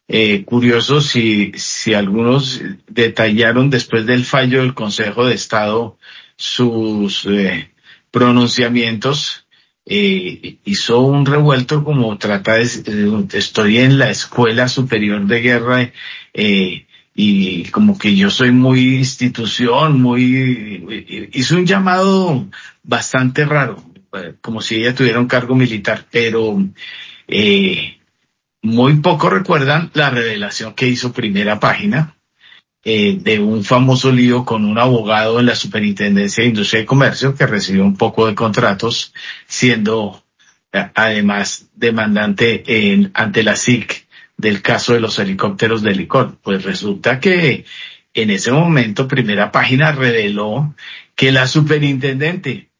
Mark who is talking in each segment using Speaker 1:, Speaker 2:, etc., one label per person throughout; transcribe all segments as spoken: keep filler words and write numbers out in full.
Speaker 1: Eh, curioso si, si algunos detallaron después del fallo del Consejo de Estado sus eh, pronunciamientos. Eh, hizo un revuelto como trata de, eh, estoy en la Escuela Superior de Guerra, eh, y como que yo soy muy institución, muy, hizo un llamado bastante raro, eh, como si ella tuviera un cargo militar, pero eh, muy poco recuerdan la revelación que hizo Primera Página, eh, de un famoso lío con un abogado en la Superintendencia de Industria y Comercio que recibió un poco de contratos, siendo eh, además demandante en, ante la S I C del caso de los helicópteros de Licol. Pues resulta que en ese momento Primera Página reveló que la superintendente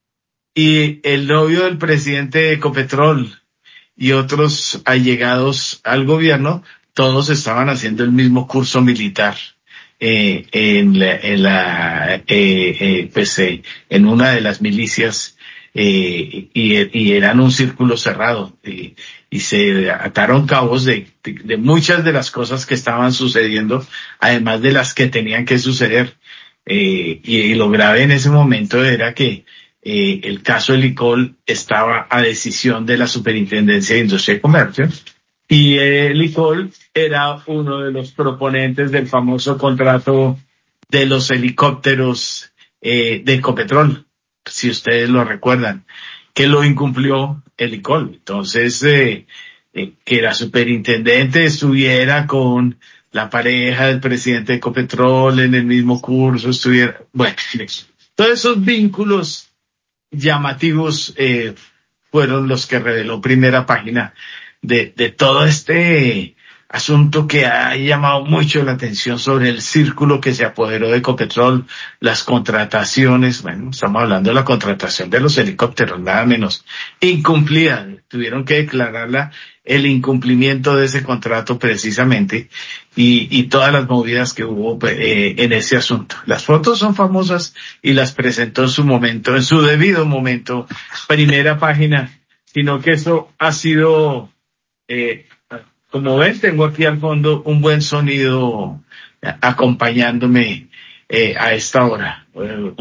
Speaker 1: y el novio del presidente de Ecopetrol y otros allegados al gobierno, todos estaban haciendo el mismo curso militar, eh, en la, en, la eh, eh, pues, eh, en una de las milicias, eh, y, y eran un círculo cerrado, y, y se ataron cabos de, de, de muchas de las cosas que estaban sucediendo, además de las que tenían que suceder. Eh, y, y lo grave en ese momento era que eh, el caso Elicol estaba a decisión de la Superintendencia de Industria y Comercio, y eh, Elicol era uno de los proponentes del famoso contrato de los helicópteros eh, de Ecopetrol, si ustedes lo recuerdan, que lo incumplió Elicol. Entonces, eh, eh, que la superintendente estuviera con la pareja del presidente de Ecopetrol en el mismo curso, estuviera, bueno, todos esos vínculos llamativos eh, fueron los que reveló Primera Página de, de todo este asunto que ha llamado mucho la atención sobre el círculo que se apoderó de Ecopetrol, las contrataciones. Bueno, estamos hablando de la contratación de los helicópteros, nada menos, incumplida. Tuvieron que declararla el incumplimiento de ese contrato precisamente, y, y todas las movidas que hubo eh, en ese asunto. Las fotos son famosas y las presentó en su momento, en su debido momento, Primera Página, sino que eso ha sido, eh, como ven, tengo aquí al fondo un buen sonido acompañándome eh, a esta hora. Eh,